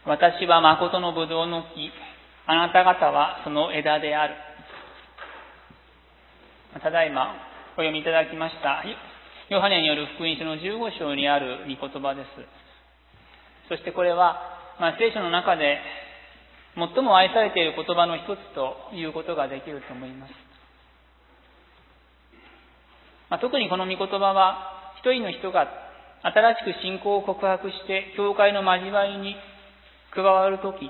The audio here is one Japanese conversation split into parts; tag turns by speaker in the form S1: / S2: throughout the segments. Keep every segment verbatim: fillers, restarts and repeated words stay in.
S1: 私は誠の葡萄の木、あなた方はその枝である。ただいまお読みいただきましたヨハネによる福音書のじゅうご章にある御言葉です。そしてこれは、まあ、聖書の中で最も愛されている言葉の一つということができると思います。まあ、特にこの御言葉は一人の人が新しく信仰を告白して教会の交わりに加わるとき、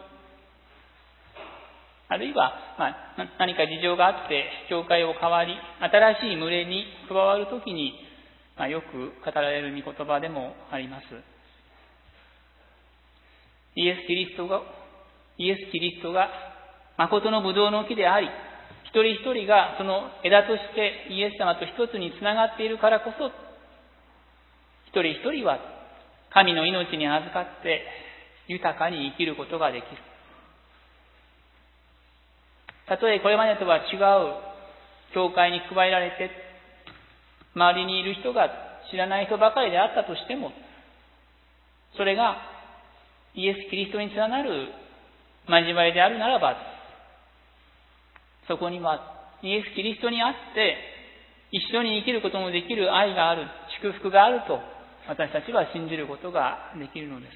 S1: あるいは、まあ、何か事情があって教会を変わり新しい群れに加わるときに、まあ、よく語られる御言葉でもあります。イエス・キリストがイエス・キリストが誠の葡萄の木であり、一人一人がその枝としてイエス様と一つにつながっているからこそ、一人一人は神の命に預かって豊かに生きることができる。たとえこれまでとは違う教会に加えられて、周りにいる人が知らない人ばかりであったとしても、それがイエス・キリストに連なる交わりであるならば、そこにはイエス・キリストにあって一緒に生きることもできる愛がある、祝福があると私たちは信じることができるのです。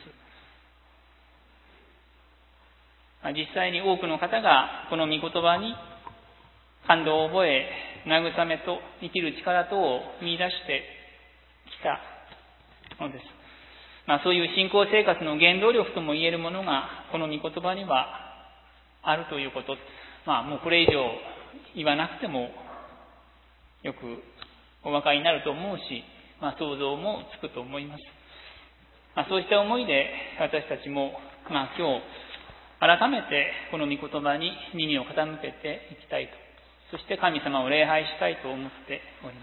S1: 実際に多くの方がこの御言葉に感動を覚え、慰めと生きる力とを見出してきたのです。まあ、そういう信仰生活の原動力とも言えるものがこの御言葉にはあるということ、まあもうこれ以上言わなくてもよくお分かりになると思うし、まあ、想像もつくと思います。まあ、そうした思いで私たちも、まあ、今日改めてこの御言葉に耳を傾けていきたいと、そして神様を礼拝したいと思っております。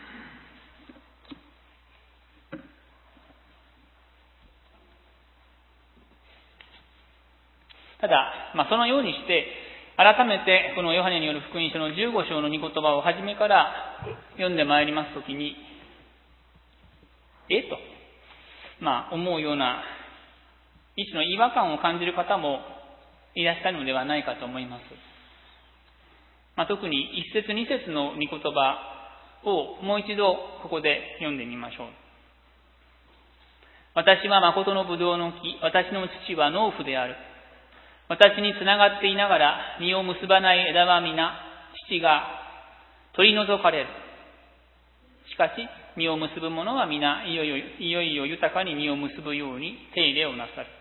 S1: ただ、まあ、そのようにして改めてこのヨハネによる福音書のじゅうご章の御言葉を初めから読んでまいりますときに、えと、まあ、思うような一種の違和感を感じる方もいらっしゃるのではないかと思います。まあ、特に一節二節の御言葉をもう一度ここで読んでみましょう。私は誠の葡萄の木、私の父は農夫である。私につながっていながら実を結ばない枝は皆父が取り除かれる。しかし実を結ぶ者は皆いよいよいよいよ豊かに実を結ぶように手入れをなさる。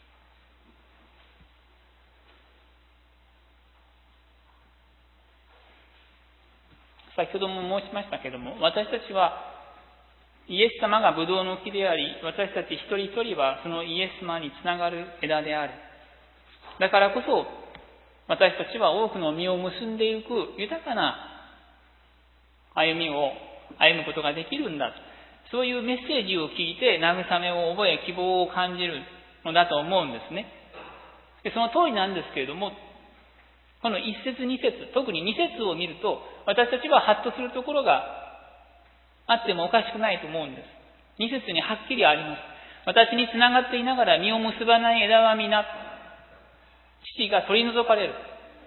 S1: 先ほども申しましたけれども、私たちはイエス様が葡萄の木であり、私たち一人一人はそのイエス様につながる枝である。だからこそ私たちは多くの実を結んでいく豊かな歩みを歩むことができるんだ。そういうメッセージを聞いて慰めを覚え希望を感じるのだと思うんですね。でその通りなんですけれども、この一節二節、特に二節を見ると私たちはハッとするところがあってもおかしくないと思うんです。二節にはっきりあります。私につながっていながら実を結ばない枝は皆父が取り除かれる。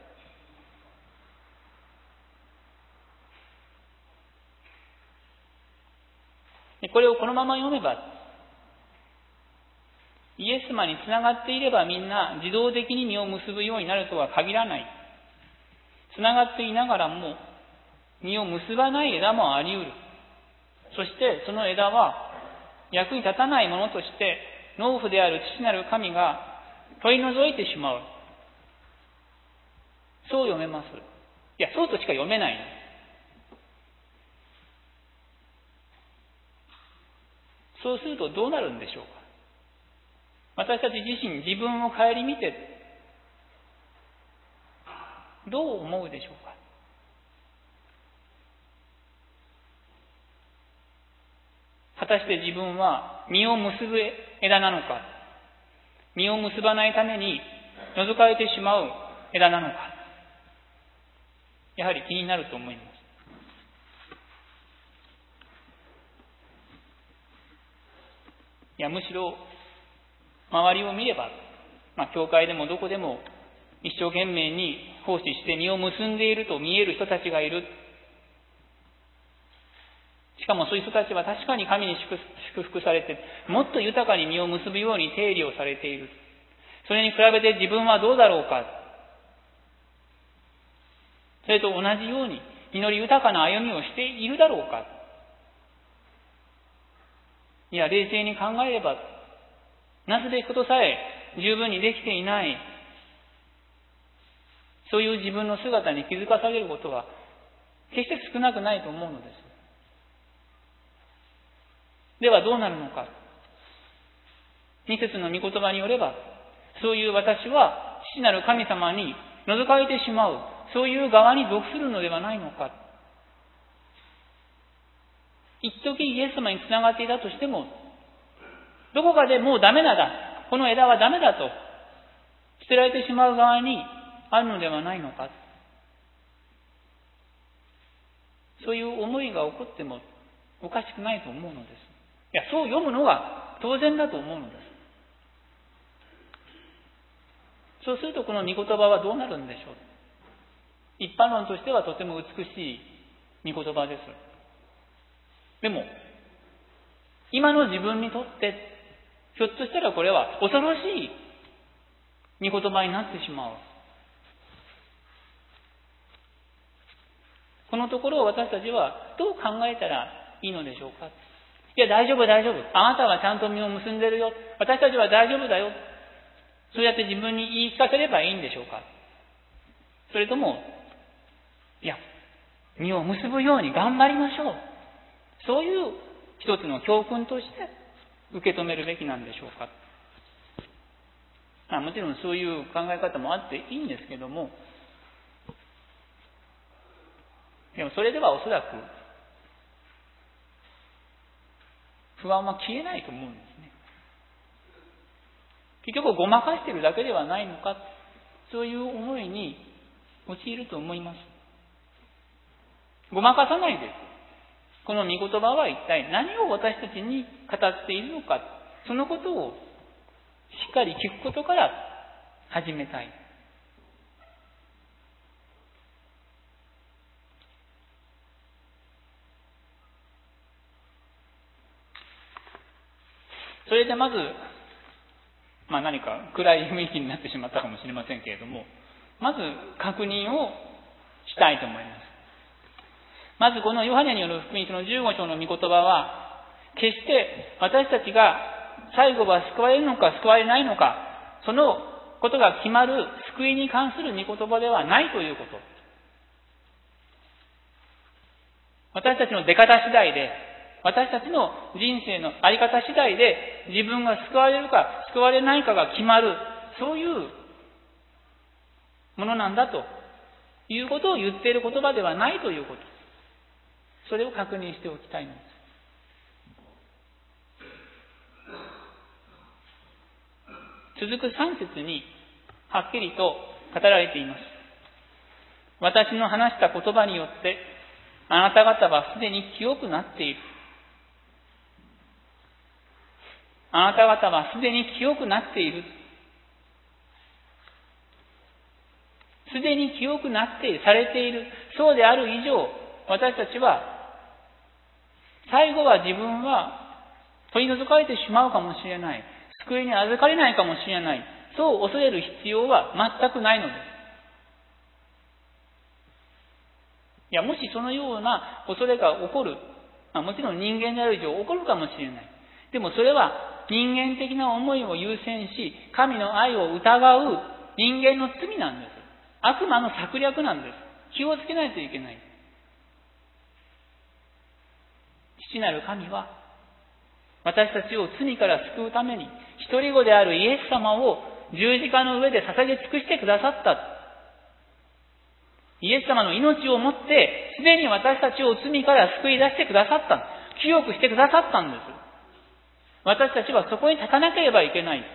S1: これをこのまま読めば、イエス様につながっていればみんな自動的に実を結ぶようになるとは限らない。つながっていながらも実を結ばない枝もあり得る。そしてその枝は役に立たないものとして農夫である父なる神が取り除いてしまう。そう読めます。いや、そうとしか読めない。そうするとどうなるんでしょうか。私たち自身自分を顧みてどう思うでしょうか。果たして自分は実を結ぶ枝なのか、実を結ばないために除かれてしまう枝なのか、やはり気になると思います。いや、むしろ周りを見ればまあ、教会でもどこでも一生懸命に奉仕して実を結んでいると見える人たちがいる。しかもそういう人たちは確かに神に祝福されて、もっと豊かに実を結ぶように定理をされている。それに比べて自分はどうだろうか。それと同じように祈り豊かな歩みをしているだろうか。いや、冷静に考えれば、なすべきことさえ十分にできていない。そういう自分の姿に気づかされることは、決して少なくないと思うのです。ではどうなるのか。二節の御言葉によれば、そういう私は父なる神様に覗かれてしまう、そういう側に属するのではないのか。一時イエス様につながっていたとしても、どこかでもうダメだだ、この枝はダメだと捨てられてしまう側にあるのではないのか。そういう思いが起こってもおかしくないと思うのです。いや、そう読むのが当然だと思うのです。そうするとこの御言葉はどうなるんでしょう。一般論としてはとても美しい御言葉です。でも、今の自分にとって、ひょっとしたらこれは恐ろしい御言葉になってしまう。このところを私たちはどう考えたらいいのでしょうか。いや、大丈夫、大丈夫。あなたはちゃんと実を結んでるよ。私たちは大丈夫だよ。そうやって自分に言い聞かせればいいんでしょうか。それとも、いや、実を結ぶように頑張りましょう。そういう一つの教訓として受け止めるべきなんでしょうか。まあ、もちろんそういう考え方もあっていいんですけども、でもそれではおそらく不安は消えないと思うんですね。結局ごまかしているだけではないのか、そういう思いに陥ると思います。ごまかさないで、この御言葉は一体何を私たちに語っているのか、そのことをしっかり聞くことから始めたい。それでまず、まあ何か暗い雰囲気になってしまったかもしれませんけれども、まず確認をしたいと思います。まずこのヨハネによる福音書のじゅうご章の御言葉は、決して私たちが最後は救われるのか救われないのか、そのことが決まる救いに関する御言葉ではないということ。私たちの出方次第で、私たちの人生の在り方次第で自分が救われるか救われないかが決まる、そういうものなんだということを言っている言葉ではないということ。それを確認しておきたいのです。続くさん節にはっきりと語られています。私の話した言葉によってあなた方はすでに清くなっている。あなた方はすでに清くなっている。すでに清くなってされている。そうである以上、私たちは最後は自分は取り除かれてしまうかもしれない。救いに預かれないかもしれない。そう恐れる必要は全くないのです。いや、もしそのような恐れが起こる、まあ、もちろん人間である以上起こるかもしれない。でもそれは人間的な思いを優先し、神の愛を疑う人間の罪なんです。悪魔の策略なんです。気をつけないといけない。父なる神は私たちを罪から救うために一人子であるイエス様を十字架の上で捧げ尽くしてくださった。イエス様の命をもってすでに私たちを罪から救い出してくださった。清くしてくださったんです。私たちはそこに立たなければいけない。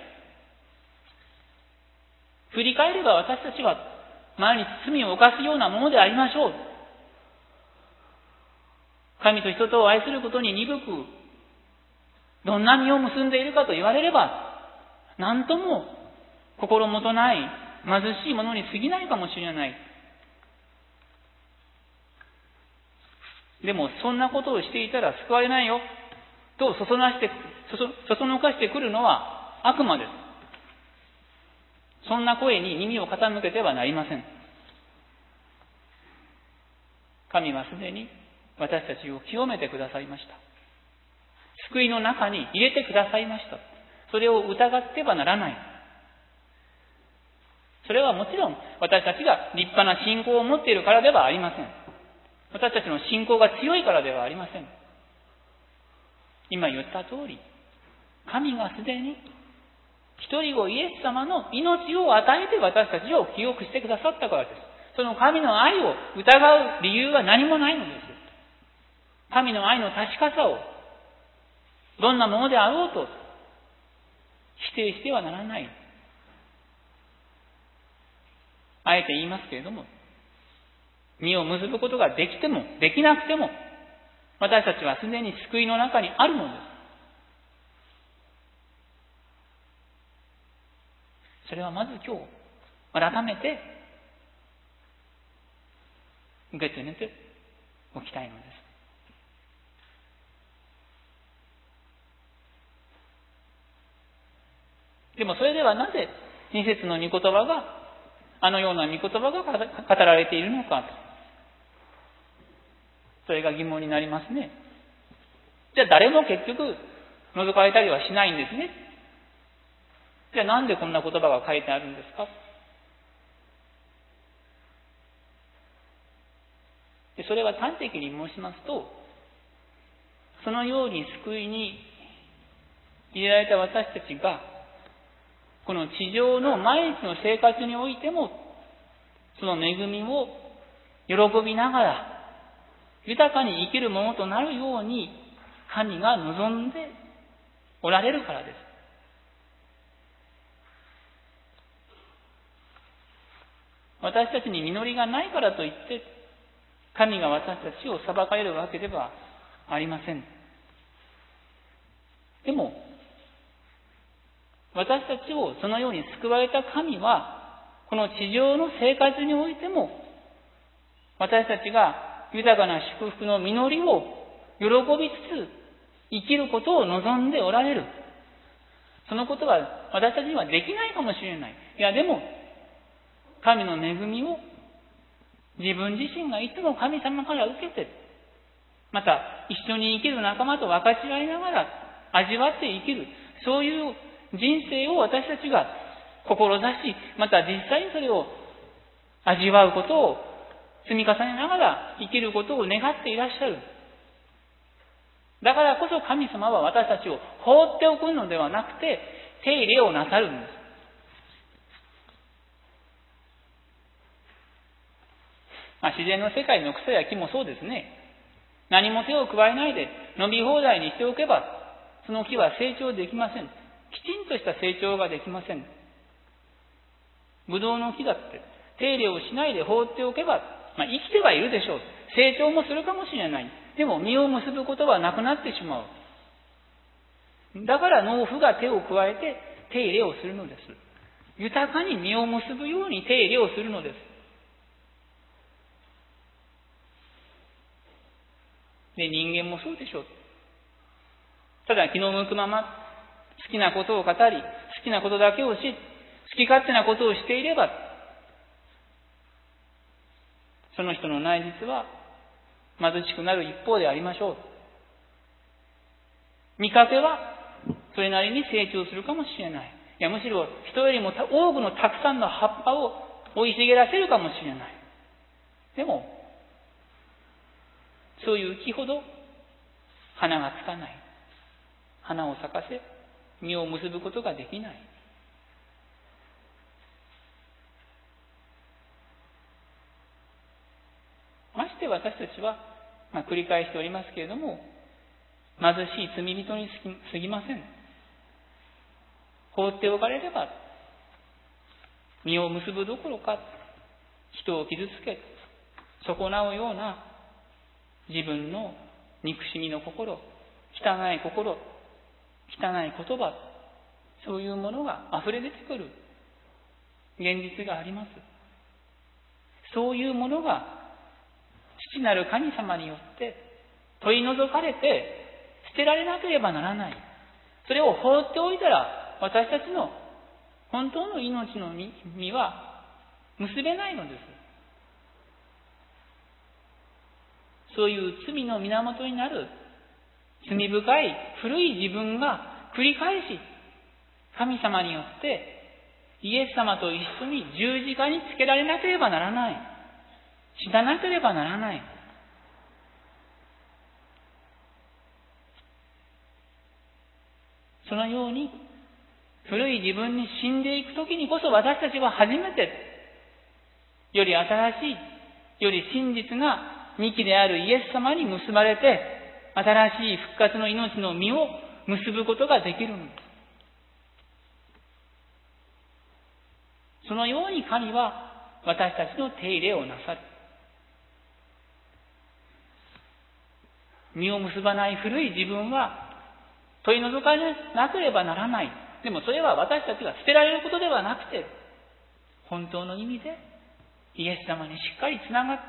S1: 振り返れば私たちは毎日罪を犯すようなものでありましょう。神と人とを愛することに鈍く、どんな実を結んでいるかと言われれば、何とも心もとない貧しいものに過ぎないかもしれない。でもそんなことをしていたら救われないよとそそなして、そそ、そそのかしてくるのは悪魔です。そんな声に耳を傾けてはなりません。神はすでに私たちを清めてくださいました。救いの中に入れてくださいました。それを疑ってはならない。それはもちろん私たちが立派な信仰を持っているからではありません。私たちの信仰が強いからではありません。今言った通り、神がすでに一人子イエス様の命を与えて私たちを清くしてくださったからです。その神の愛を疑う理由は何もないのです。神の愛の確かさをどんなものであろうと否定してはならない。あえて言いますけれども、実を結ぶことができてもできなくても私たちはすでに救いの中にあるのです。それはまず今日改めて受け止めておきたいのです。でもそれではなぜに節の御言葉があのような御言葉が語られているのか、それが疑問になりますね。じゃあ誰も結局除かれたりはしないんですね。じゃあなんでこんな言葉が書いてあるんですか。でそれは端的に申しますと、そのように救いに入れられた私たちがこの地上の毎日の生活においてもその恵みを喜びながら豊かに生きるものとなるように神が望んでおられるからです。私たちに実りがないからといって神が私たちを裁かれるわけではありません。でも私たちをそのように救われた神はこの地上の生活においても私たちが豊かな祝福の実りを喜びつつ生きることを望んでおられる。そのことは私たちにはできないかもしれない。いやでも神の恵みを自分自身がいつも神様から受けて、また一緒に生きる仲間と分かち合いながら味わって生きる、そういう人生を私たちが志し、また実際にそれを味わうことを積み重ねながら生きることを願っていらっしゃる。だからこそ神様は私たちを放っておくのではなくて手入れをなさるんです。まあ、自然の世界の草や木もそうですね。何も手を加えないで伸び放題にしておけばその木は成長できません。きちんとした成長ができません。ブドウの木だって手入れをしないで放っておけば、まあ、生きてはいるでしょう。成長もするかもしれない。でも実を結ぶことはなくなってしまう。だから農夫が手を加えて手入れをするのです。豊かに実を結ぶように手入れをするのです。で、人間もそうでしょう。ただ気の向くまま好きなことを語り、好きなことだけをし、好き勝手なことをしていれば、その人の内実は貧しくなる一方でありましょう。見かけはそれなりに成長するかもしれない。いや、むしろ人よりも多くのたくさんの葉っぱを生い茂らせるかもしれない。でも、そういう木ほど花がつかない。花を咲かせ、実を結ぶことができない。まして私たちは、まあ、繰り返しておりますけれども、貧しい罪人に過ぎません。放っておかれれば、実を結ぶどころか、人を傷つけ、損なうような自分の憎しみの心、汚い心、汚い言葉、そういうものが溢れ出てくる。 現実があります。そういうものが父なる神様によって取り除かれて捨てられなければならない。それを放っておいたら私たちの本当の命の実は結べないのです。そういう罪の源になる罪深い古い自分が繰り返し神様によってイエス様と一緒に十字架につけられなければならない。死ななければならない。そのように古い自分に死んでいくときにこそ私たちは初めてより新しい、より真実な二期であるイエス様に結ばれて新しい復活の命の実を結ぶことができるのです。そのように神は私たちの手入れをなさる。実を結ばない古い自分は取り除かなければならない。でもそれは私たちが捨てられることではなくて、本当の意味でイエス様にしっかりつながって、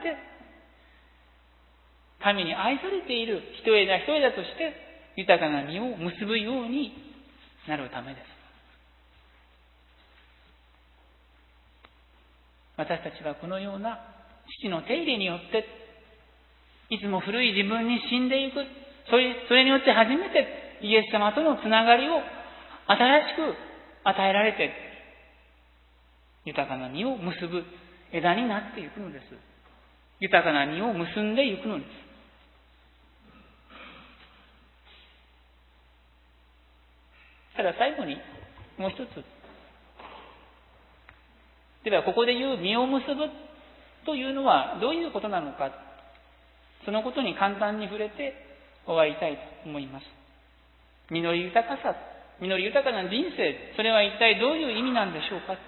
S1: 神に愛されている一枝一枝として豊かな実を結ぶようになるためです。私たちはこのような父の手入れによっていつも古い自分に死んでいく。それ、それによって初めてイエス様とのつながりを新しく与えられて豊かな実を結ぶ枝になっていくのです。豊かな実を結んでいくのです。ただ最後にもう一つ。ではここで言う実を結ぶというのはどういうことなのか。そのことに簡単に触れて終わりたいと思います。実り豊かさ、実り豊かな人生、それは一体どういう意味なんでしょうか。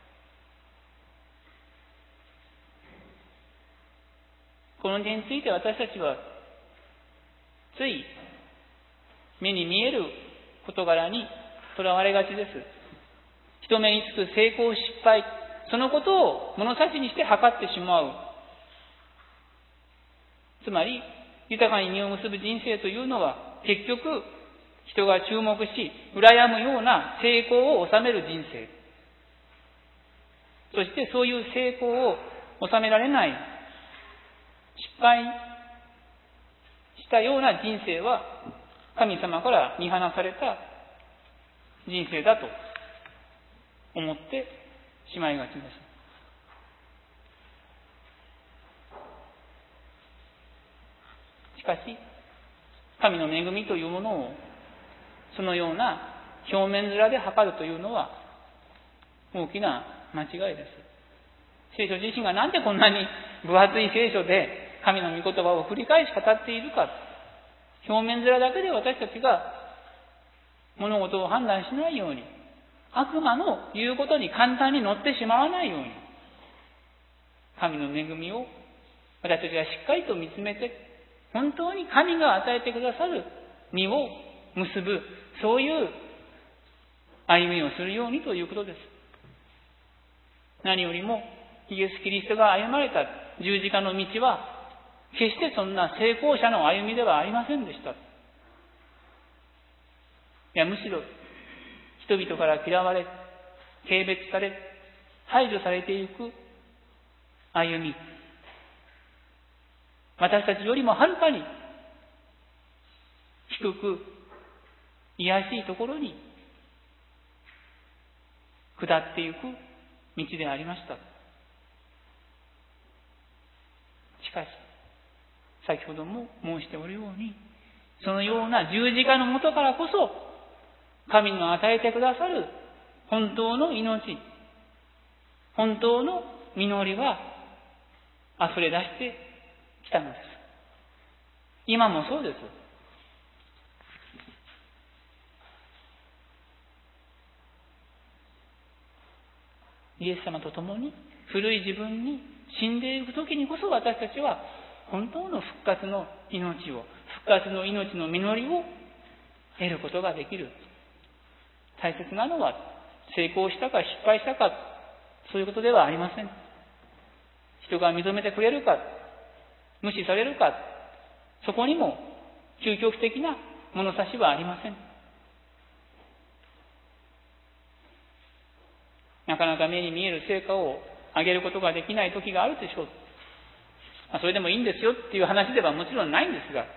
S1: この点について私たちはつい目に見える事柄にとらわれがちです。人目につく成功失敗、そのことを物差しにして測ってしまう。つまり豊かに実を結ぶ人生というのは結局人が注目し羨むような成功を収める人生、そしてそういう成功を収められない失敗したような人生は神様から見放された人生だと思ってしまいがちです。しかし神の恵みというものをそのような表面面で測るというのは大きな間違いです。聖書自身がなんでこんなに分厚い聖書で神の御言葉を繰り返し語っているか。表面面だけで私たちが物事を判断しないように、悪魔の言うことに簡単に乗ってしまわないように、神の恵みを私たちがしっかりと見つめて、本当に神が与えてくださる実を結ぶ、そういう歩みをするようにということです。何よりもイエス・キリストが歩まれた十字架の道は決してそんな成功者の歩みではありませんでした。いや、むしろ人々から嫌われ、軽蔑され、排除されていく歩み、私たちよりもはるかに低く卑しいところに下っていく道でありました。しかし先ほども申しておるように、そのような十字架のもとからこそ神の与えてくださる本当の命、本当の実りは溢れ出してきたのです。今もそうです。イエス様と共に古い自分に死んでいくときにこそ私たちは本当の復活の命を、復活の命の実りを得ることができる。大切なのは成功したか失敗したか、 そういうことではありません。人が認めてくれるか、無視されるか、そこにも究極的な物差しはありません。なかなか目に見える成果を上げることができない時があるでしょう。まあ、それでもいいんですよっていう話ではもちろんないんですが、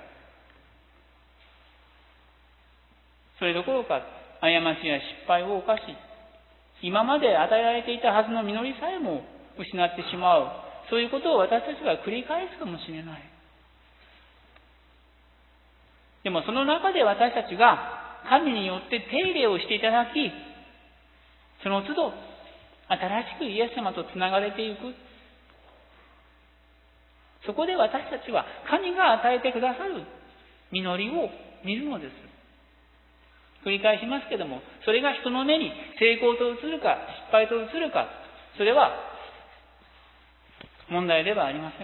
S1: それどころか過ちや失敗を犯し、今まで与えられていたはずの実りさえも失ってしまう、そういうことを私たちは繰り返すかもしれない。でもその中で私たちが神によって手入れをしていただき、その都度新しくイエス様とつながれていく。そこで私たちは神が与えてくださる実りを見るのです。繰り返しますけども、それが人の目に成功と映るか失敗と映るか、それは問題ではありません。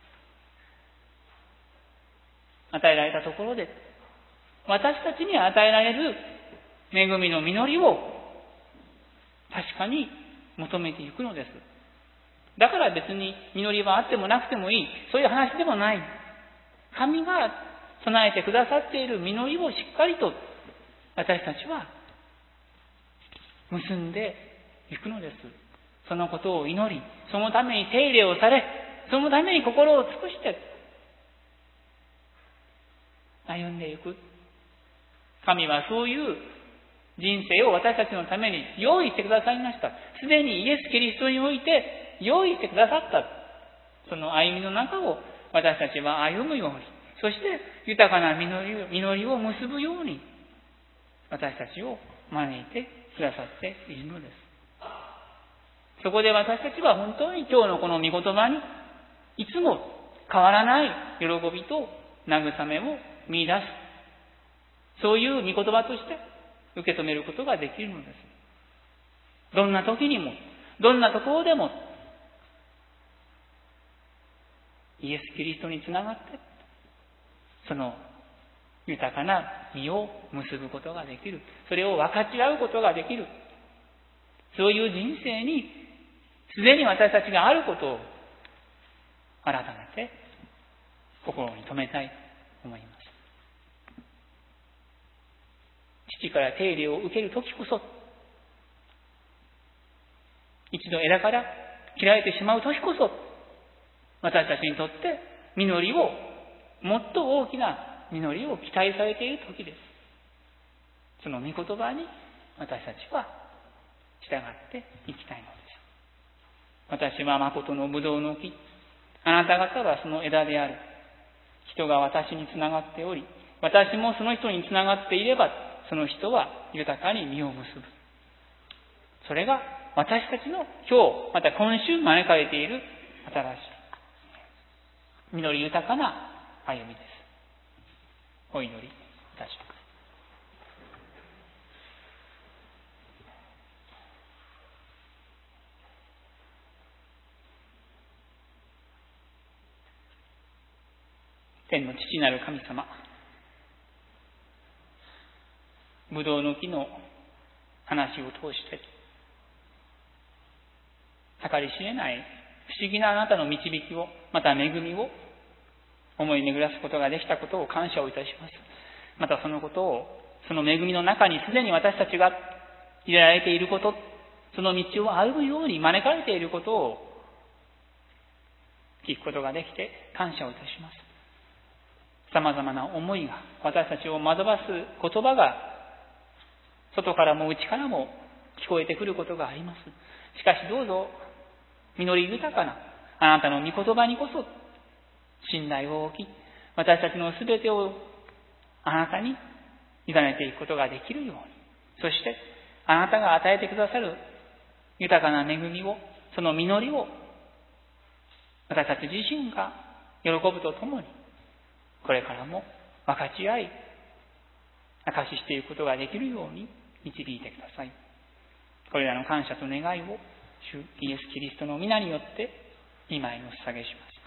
S1: 与えられたところで私たちに与えられる恵みの実りを確かに求めていくのです。だから別に実りはあってもなくてもいい、そういう話でもない。神が備えてくださっている実りをしっかりと私たちは結んでいくのです。そのことを祈り、そのために手入れをされ、そのために心を尽くして歩んでいく。神はそういう人生を私たちのために用意してくださいました。すでにイエス・キリストにおいて用意してくださった。その歩みの中を私たちは歩むように、そして豊かな実り、実りを結ぶように私たちを招いてくださっているのです。そこで私たちは本当に今日のこの御言葉にいつも変わらない喜びと慰めを見出す。そういう御言葉として受け止めることができるのです。どんな時にも、どんなところでも、イエス・キリストにつながって、その豊かな実を結ぶことができる。それを分かち合うことができる。そういう人生に、すでに私たちがあることを改めて心に留めたいと思います。父から手入れを受けるときこそ、一度枝から切られてしまうときこそ、私たちにとって実りを、もっと大きな実りを期待されているときです。その御言葉に私たちは従っていきたいのです。私は誠のブドウの木、あなた方はその枝である。人が私につながっており、私もその人につながっていれば、その人は豊かに実を結ぶ。それが私たちの今日、また今週招かれている新しい実り豊かな歩みです。お祈りいたします。天の父なる神様、ぶどうの木の話を通して計り知れない不思議なあなたの導きを、また恵みを思い巡らすことができたことを感謝をいたします。またそのことを、その恵みの中にすでに私たちが入れられていること、その道を歩むように招かれていることを聞くことができて感謝をいたします。様々な思いが、私たちを惑わす言葉が外からも内からも聞こえてくることがあります。しかしどうぞ実り豊かなあなたの御言葉にこそ信頼を置き、私たちのすべてをあなたに委ねていくことができるように、そしてあなたが与えてくださる豊かな恵みを、その実りを私たち自身が喜ぶとともに、これからも分かち合い証ししていくことができるように導いてください。これらの感謝と願いを主イエス・キリストの皆によって今にお捧げします。